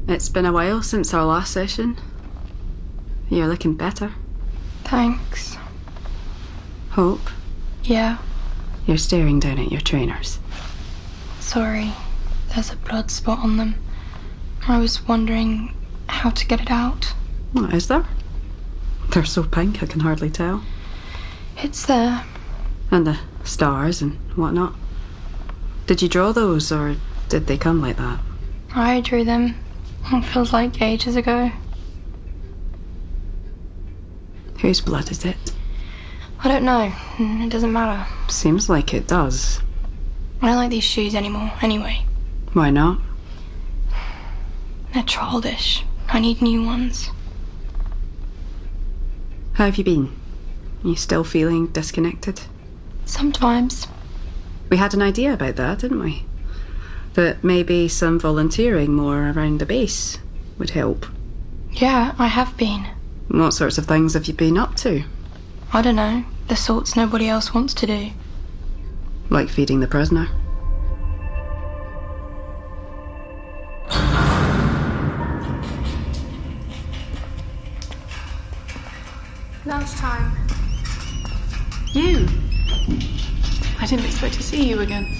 It's been a while since our last session. You're looking better. Thanks. Hope? Yeah? You're staring down at your trainers. Sorry, there's a blood spot on them. I was wondering how to get it out. What is there? They're so pink I can hardly tell. It's there. And the stars and whatnot. Did you draw those, or did they come like that? I drew them. It feels like ages ago. Whose blood is it? I don't know. It doesn't matter. Seems like it does. I don't like these shoes anymore, anyway. Why not? They're childish. I need new ones. How have you been? You still feeling disconnected? Sometimes. We had an idea about that, didn't we? That maybe some volunteering more around the base would help. Yeah, I have been. What sorts of things have you been up to? I don't know. The sorts nobody else wants to do. Like feeding the prisoner. Lunchtime. You? I didn't expect to see you again.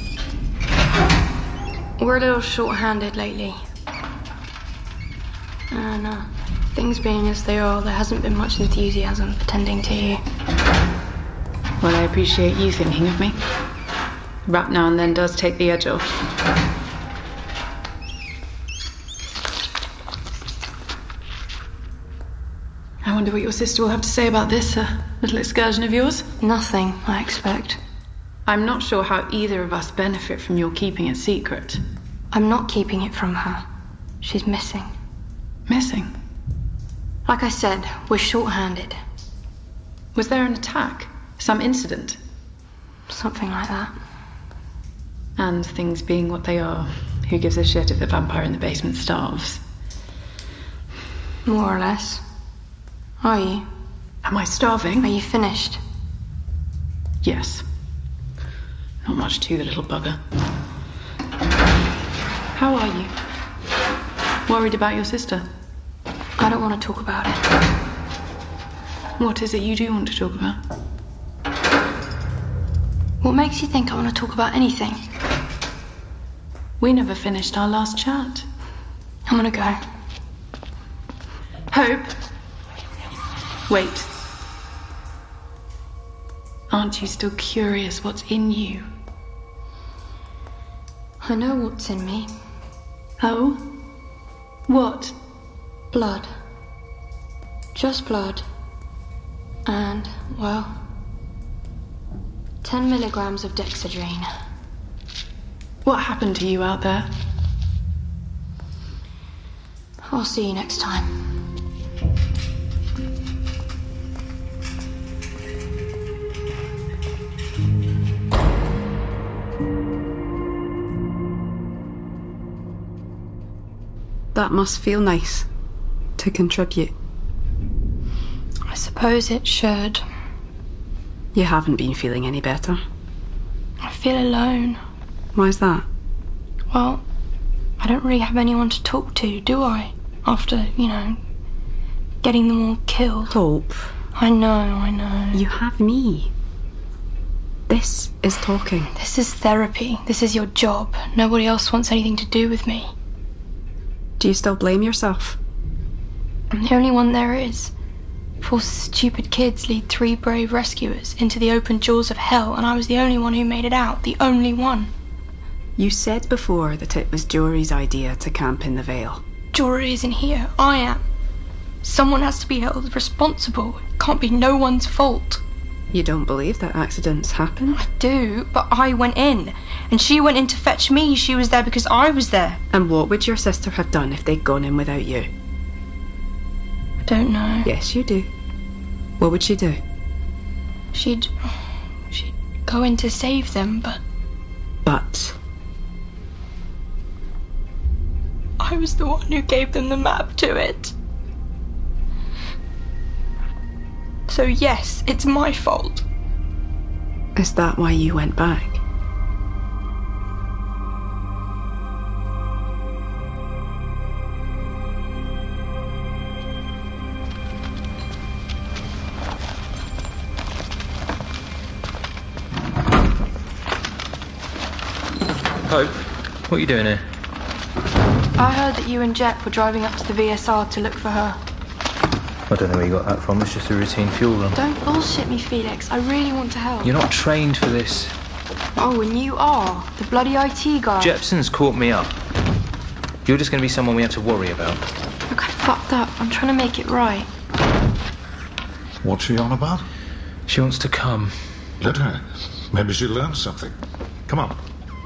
We're a little short-handed lately. And things being as they are, there hasn't been much enthusiasm for tending to you. Well, I appreciate you thinking of me. Rap now and then does take the edge off. I wonder what your sister will have to say about this little excursion of yours. Nothing, I expect. I'm not sure how either of us benefit from your keeping it secret. I'm not keeping it from her. She's missing. Missing? Like I said, we're short-handed. Was there an attack? Some incident? Something like that. And things being what they are, who gives a shit if the vampire in the basement starves? More or less. Are you? Am I starving? Are you finished? Yes. Not much to the little bugger. How are you? Worried about your sister? I don't want to talk about it. What is it you do want to talk about? What makes you think I want to talk about anything? We never finished our last chat. I'm gonna go. Hope. Wait. Aren't you still curious what's in you? I know what's in me. Oh? What? Blood. Just blood. And, well, 10 milligrams of dexedrine. What happened to you out there? I'll see you next time. That must feel nice, to contribute. I suppose it should. You haven't been feeling any better. I feel alone. Why's that? Well, I don't really have anyone to talk to, do I? After, getting them all killed. Hope. I know. You have me. This is talking. This is therapy. This is your job. Nobody else wants anything to do with me. Do you still blame yourself? I'm the only one there is. 4 stupid kids lead 3 brave rescuers into the open jaws of hell, and I was the only one who made it out. The only one. You said before that it was Jory's idea to camp in the Vale. Jory isn't here. I am. Someone has to be held responsible. It can't be no one's fault. You don't believe that accidents happen? I do, but I went in. And she went in to fetch me. She was there because I was there. And what would your sister have done if they'd gone in without you? I don't know. Yes, you do. What would she do? She'd go in to save them, but... But? I was the one who gave them the map to it. So yes, it's my fault. Is that why you went back? Hope, what are you doing here? I heard that you and Jep were driving up to the VSR to look for her. I don't know where you got that from. It's just a routine fuel run. Don't bullshit me, Felix. I really want to help. You're not trained for this. Oh, and you are? The bloody IT guy. Jepson's caught me up. You're just going to be someone we have to worry about. Look, I fucked up. I'm trying to make it right. What's she on about? She wants to come. Let her. Maybe she'll learn something. Come on.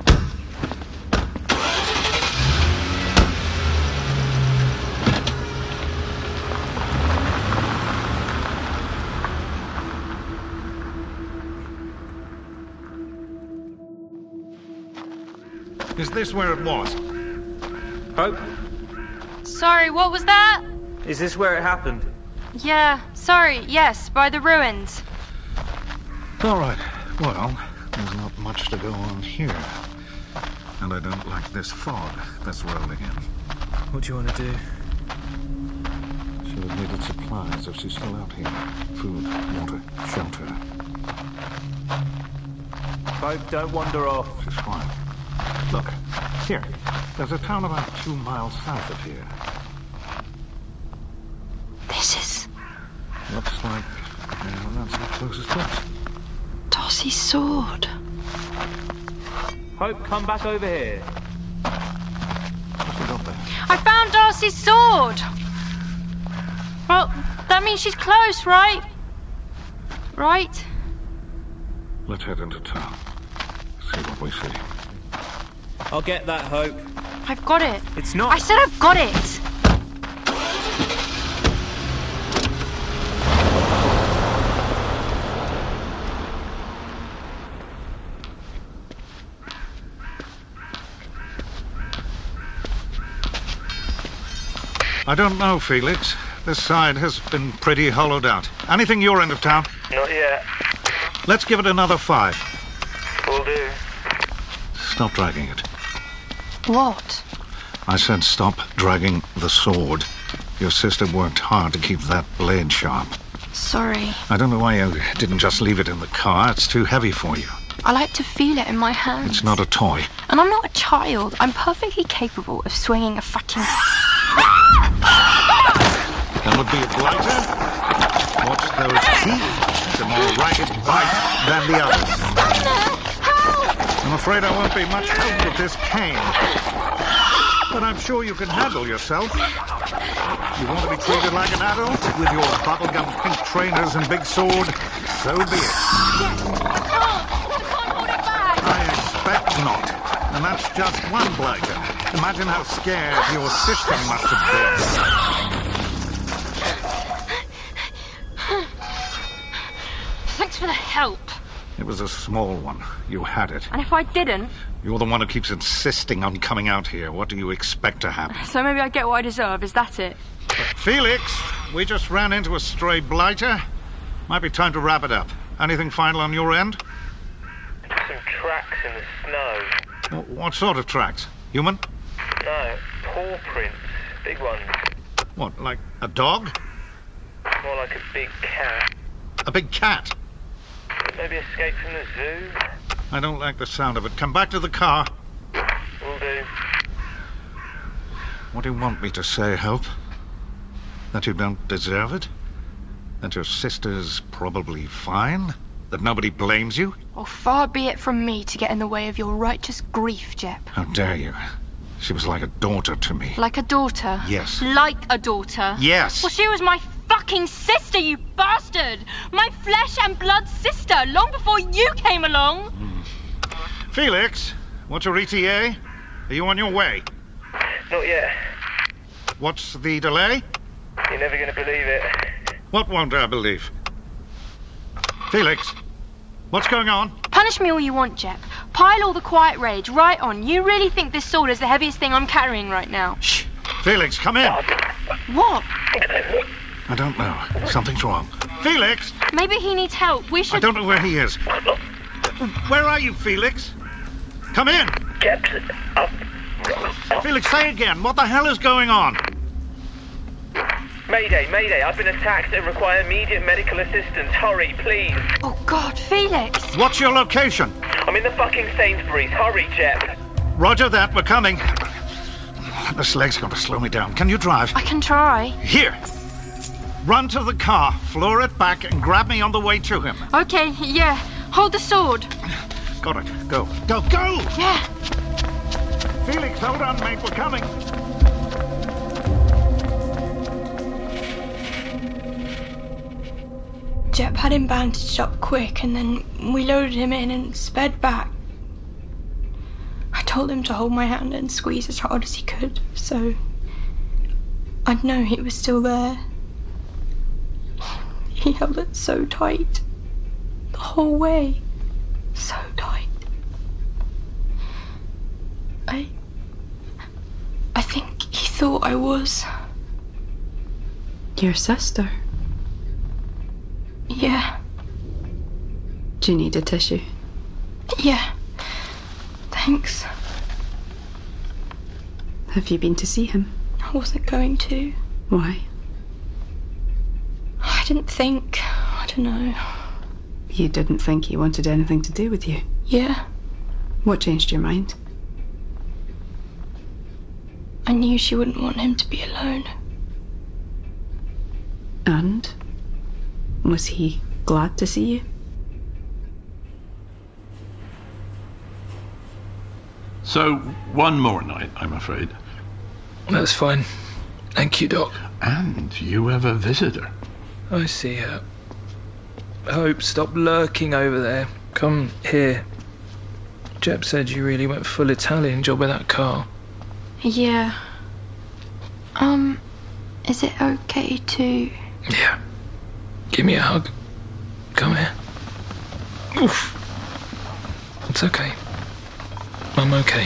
Is this where it was? Hope, Sorry, what was that? is this where it happened? Yeah, sorry, yes, by the ruins. All right. Well, there's not much to go on here. And I don't like this fog that's rolling in. What do you want to do? She would have needed supplies if she's still out here. Food, water, shelter. Hope, don't wander off. She's fine. Look, here. There's a town about 2 miles south of here. This is Looks like that's the closest place. Darcy's sword. Hope, come back over here. What's she got there? I found Darcy's sword! Well, that means she's close, right? Right? Let's head into town. See what we see. I'll get that, Hope. I've got it. It's not... I said I've got it! I don't know, Felix. This side has been pretty hollowed out. Anything your end of town? Not yet. Let's give it another 5. Will do. Stop dragging it. What? I said stop dragging the sword. Your sister worked hard to keep that blade sharp. Sorry. I don't know why you didn't just leave it in the car. It's too heavy for you. I like to feel it in my hands. It's not a toy. And I'm not a child. I'm perfectly capable of swinging a fucking... That would be a blighter. Watch those teeth. It's a more ragged bite than the others. I'm afraid I won't be much help with this cane. But I'm sure you can handle yourself. You want to be treated like an adult with your bubblegum pink trainers and big sword? So be it. I expect not. And that's just one blighter. Imagine how scared your sister must have been. Thanks for the help. It was a small one. You had it. And if I didn't, You're the one who keeps insisting on coming out here. What do you expect to happen? so maybe I get what I deserve. Is that it? Felix, we just ran into a stray blighter. Might be time to wrap it up. Anything final on your end? Some tracks in the snow. What sort of tracks? Human? No, paw prints. Big ones. What, like a dog? More like a big cat. A big cat? Maybe escaped from the zoo. I don't like the sound of it. Come back to the car. Will do. What do you want me to say, Hope? That you don't deserve it? That your sister's probably fine? That nobody blames you? Well, far be it from me to get in the way of your righteous grief, Jep. How dare you? She was like a daughter to me. Like a daughter? Yes. Like a daughter? Yes. Well, she was my fucking sister, you bastard! My flesh and blood sister, long before you came along! Felix, what's your ETA? Are you on your way? Not yet. What's the delay? You're never going to believe it. What won't I believe? Felix, what's going on? Punish me all you want, Jep. Pile all the quiet rage right on. You really think this sword is the heaviest thing I'm carrying right now? Shh. Felix, come in. What? I don't know. Something's wrong. Felix! Maybe he needs help. We should... I don't know where he is. Where are you, Felix? Come in! Get up. Felix, say again. What the hell is going on? Mayday, mayday. I've been attacked and require immediate medical assistance. Hurry, please. Oh, God, Felix! What's your location? I'm in the fucking Sainsbury's. Hurry, Jep. Roger that, we're coming. This leg's going to slow me down. Can you drive? I can try. Here. Run to the car, floor it back, and grab me on the way to him. Okay, yeah. Hold the sword. Got it. Go. Go, go! Yeah. Felix, hold on, mate. We're coming. Jep had him bandaged up quick, and then we loaded him in and sped back. I told him to hold my hand and squeeze as hard as he could, so I'd know he was still there. He held it so tight, the whole way, so tight. I think he thought I was. Your sister? Yeah. Do you need a tissue? Yeah. Thanks. Have you been to see him? I wasn't going to. Why? I didn't think. I don't know. You didn't think he wanted anything to do with you? Yeah. What changed your mind? I knew she wouldn't want him to be alone. And? Was he glad to see you? So, one more night, I'm afraid. That's fine. Thank you, Doc. And you have a visitor. I see her. Hope, stop lurking over there. Come here. Jep said you really went full Italian job with that car. Yeah. Is it okay to... Yeah. Give me a hug. Come here. Oof. It's okay. I'm okay.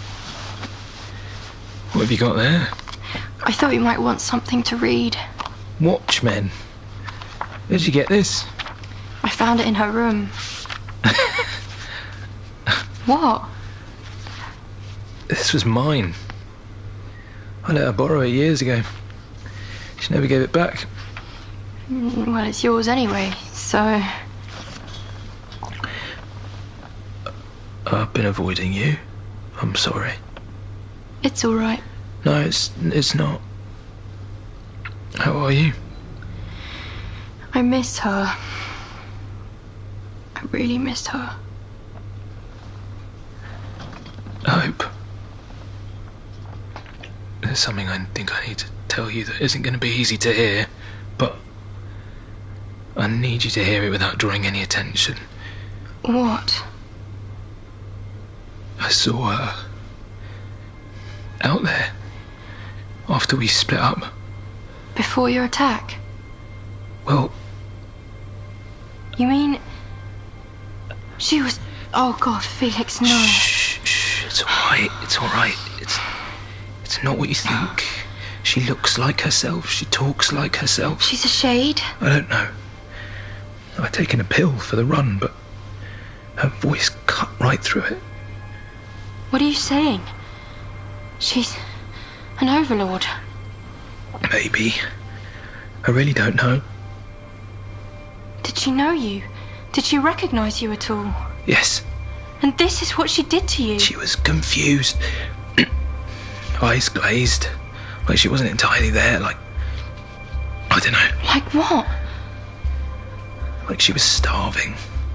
What have you got there? I thought you might want something to read. Watchmen. Where'd you get this? I found it in her room. What? This was mine. I let her borrow it years ago. She never gave it back. Well, it's yours anyway, so... I've been avoiding you. I'm sorry. It's all right. No, it's not. How are you? I miss her. I really miss her. Hope. There's something I think I need to tell you that isn't going to be easy to hear, but I need you to hear it without drawing any attention. What? I saw her out there after we split up. Before your attack? Well, You mean... She was... Oh, God, Felix, no. Shh, it's alright, it's alright. It's not what you think. She looks like herself, she talks like herself. She's a shade? I don't know. I've taken a pill for the run, but her voice cut right through it. What are you saying? She's an overlord. Maybe. I really don't know. Did she know you? Did she recognize you at all? Yes. And this is what she did to you? She was confused. Eyes glazed. Like she wasn't entirely there, like... I don't know. Like what? Like she was starving.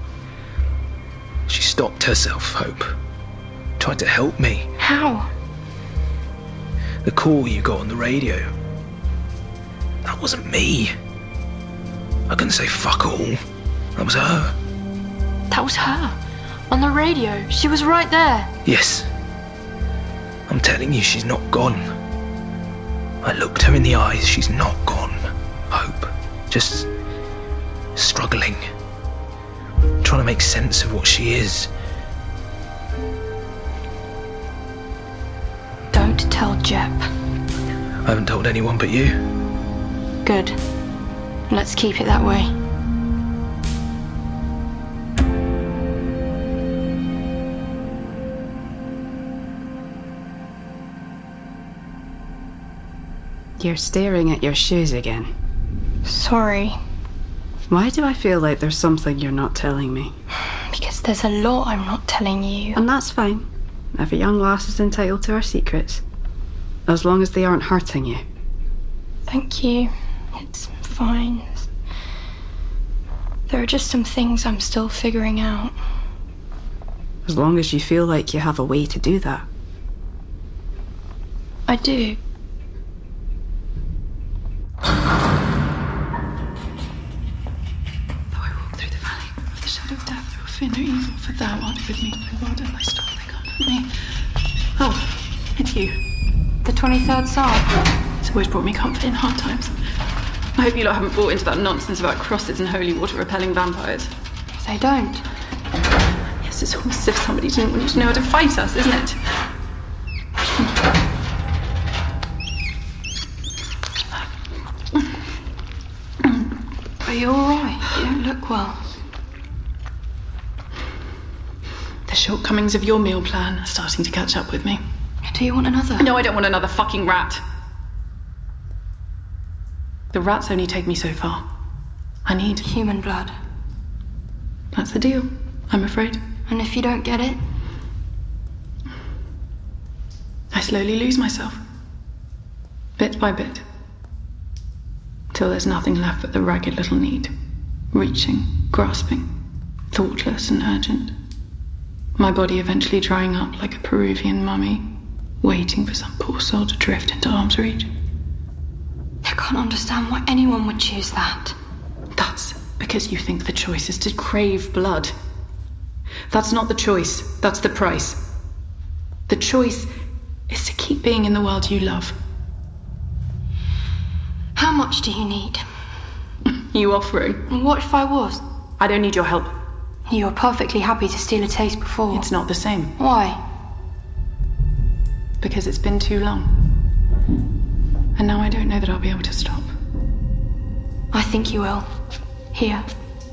She stopped herself, Hope. Tried to help me. How? The call you got on the radio. That wasn't me. I couldn't say fuck all. That was her. That was her. On the radio. She was right there. Yes. I'm telling you, she's not gone. I looked her in the eyes. She's not gone. Hope. Just struggling. Trying to make sense of what she is. Don't tell Jep. I haven't told anyone but you. Good. Let's keep it that way. You're staring at your shoes again. Sorry. Why do I feel like there's something you're not telling me? Because there's a lot I'm not telling you. And that's fine. Every young lass is entitled to her secrets, as long as they aren't hurting you. Thank you. It's fine. There are just some things I'm still figuring out. As long as you feel like you have a way to do that. I do. Though I walk through the valley of the shadow of death, I will fear no evil, for thou art with me. My rod and thy staff, they comfort me. Oh, it's you. The 23rd Psalm. It's always brought me comfort in hard times. I hope you lot haven't bought into that nonsense about crosses and holy water repelling vampires. They don't. Yes, it's almost as if somebody didn't want you to know how to fight us, isn't it? Are you alright? You don't look well. The shortcomings of your meal plan are starting to catch up with me. Do you want another? No, I don't want another fucking rat. The rats only take me so far. I need human blood. That's the deal, I'm afraid. And if you don't get it? I slowly lose myself. Bit by bit. Till there's nothing left but the ragged little need. Reaching, grasping, thoughtless and urgent. My body eventually drying up like a Peruvian mummy, waiting for some poor soul to drift into arm's reach. I can't understand why anyone would choose that. That's because you think the choice is to crave blood. That's not the choice, that's the price. The choice is to keep being in the world you love. How much do you need? You offering? And what if I was? I don't need your help. You were perfectly happy to steal a taste before. It's not the same. Why? Because it's been too long. And now I don't know that I'll be able to stop. I think you will. Here.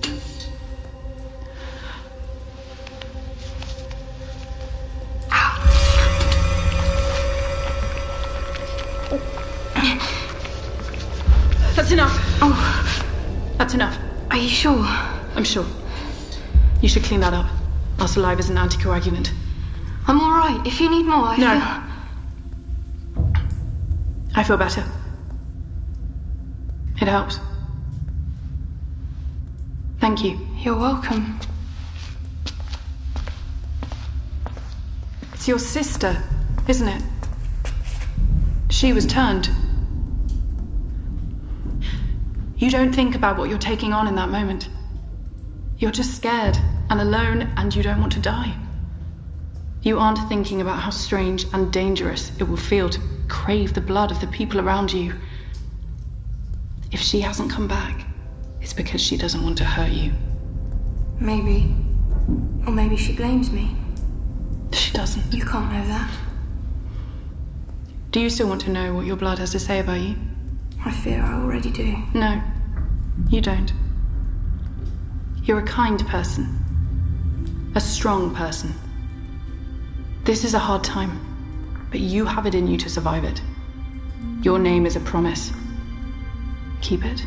That's enough. Oh. That's enough. Are you sure? I'm sure. You should clean that up. Our saliva is an anticoagulant. I'm all right. If you need more, I feel better. It helps. Thank you. You're welcome. It's your sister, isn't it? She was turned. You don't think about what you're taking on in that moment. You're just scared and alone, and you don't want to die. You aren't thinking about how strange and dangerous it will feel to crave the blood of the people around you. If she hasn't come back, it's because she doesn't want to hurt you. Maybe. Or maybe she blames me. She doesn't. You can't know that. Do you still want to know what your blood has to say about you? I fear I already do. No, you don't. You're a kind person. A strong person. This is a hard time, but you have it in you to survive it. Your name is a promise. Keep it.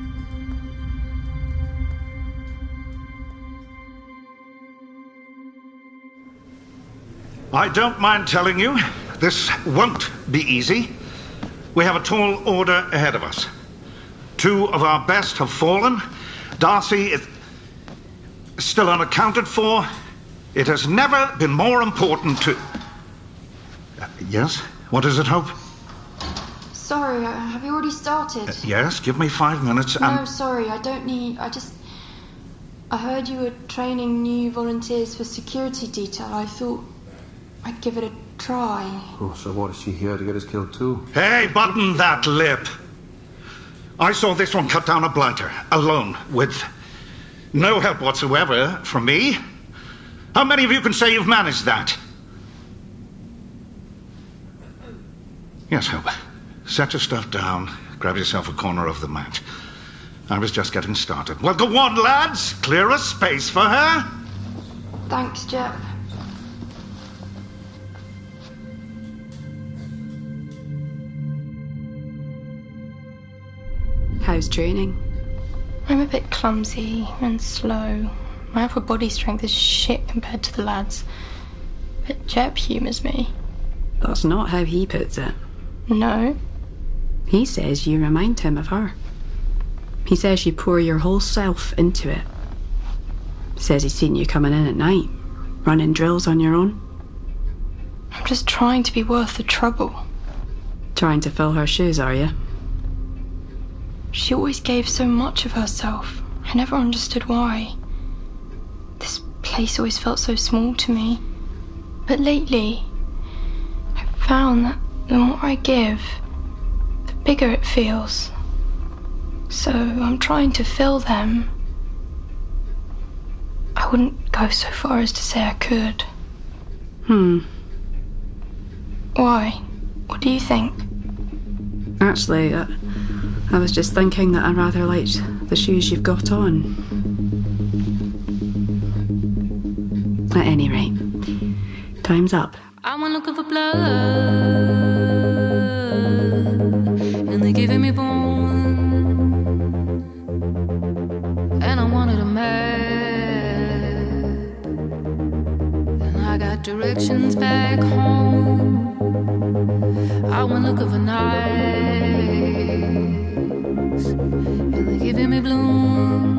I don't mind telling you, this won't be easy. We have a tall order ahead of us. 2 of our best have fallen. Darcy is still unaccounted for. It has never been more important to... yes? What is it, Hope? Sorry, have you already started? Yes, give me 5 minutes and... No, sorry, I don't need... I heard you were training new volunteers for security detail. I thought I'd give it a try. Oh, so what, is she here to get us killed too? Hey, button that lip. I saw this one cut down a blighter, alone, with no help whatsoever from me. How many of you can say you've managed that? Yes, Hope. Set your stuff down, grab yourself a corner of the mat. I was just getting started. Well, go on, lads. Clear a space for her. Thanks, Jep. How's training? I'm a bit clumsy and slow. My upper body strength is shit compared to the lads. But Jeb humours me. That's not how he puts it. No. He says you remind him of her. He says you pour your whole self into it. Says he's seen you coming in at night, running drills on your own. I'm just trying to be worth the trouble. Trying to fill her shoes, are you? She always gave so much of herself. I never understood why. This place always felt so small to me. But lately, I've found that the more I give, the bigger it feels. So I'm trying to fill them. I wouldn't go so far as to say I could. Why? What do you think? Actually, I was just thinking that I rather liked the shoes you've got on. At any rate, time's up. I went looking for blood, and they're giving me bone, and I wanted a map, and I got directions back home. I went looking for knives, and they're giving me bloom.